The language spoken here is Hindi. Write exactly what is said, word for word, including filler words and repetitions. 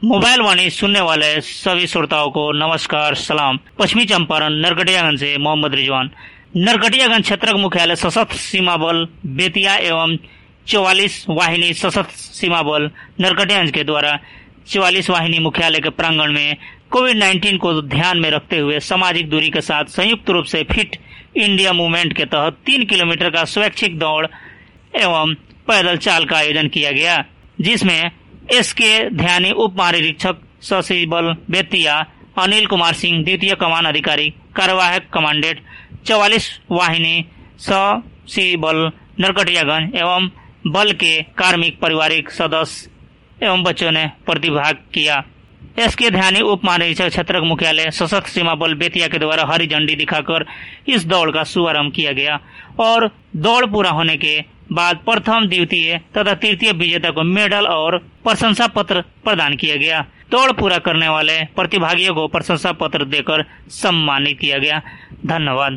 मोबाइल वाणी सुनने वाले सभी श्रोताओं को नमस्कार सलाम। पश्चिमी चंपारण नरकटियागंज से मोहम्मद रिजवान। नरकटियागंज क्षेत्र मुख्यालय सशस्त्र सीमा बल बेतिया एवं चौवालीस वाहिनी सशस्त्र सीमा बल नरकटियागंज के द्वारा चौवालीस वाहिनी मुख्यालय के प्रांगण में कोविड नाइन्टीन को ध्यान में रखते हुए सामाजिक दूरी के साथ संयुक्त रूप से फिट इंडिया मूवमेंट के तहत तीन किलोमीटर का स्वैच्छिक दौड़ एवं पैदल चाल का आयोजन किया गया, जिसमें एस के ध्यानी उप महानिरीक्षक सशस्त्र बल बेतिया, अनिल कुमार सिंह द्वितीय कमान अधिकारी कार्यवाहक कमांडेंट चौवालीस वाहिनी सशस्त्र बल नरकटियागंज एवं बल के कार्मिक पारिवारिक सदस्य एवं बच्चों ने प्रतिभाग किया। एस के ध्यानी उप महानिरीक्षक क्षेत्र मुख्यालय सशस्त्र सीमा बल बेतिया के द्वारा हरी झंडी दिखाकर इस दौड़ का शुभारंभ किया गया और दौड़ पूरा होने के बाद प्रथम, द्वितीय तथा तृतीय विजेता को मेडल और प्रशंसा पत्र प्रदान किया गया। दौड़ पूरा करने वाले प्रतिभागियों को प्रशंसा पत्र देकर सम्मानित किया गया। धन्यवाद।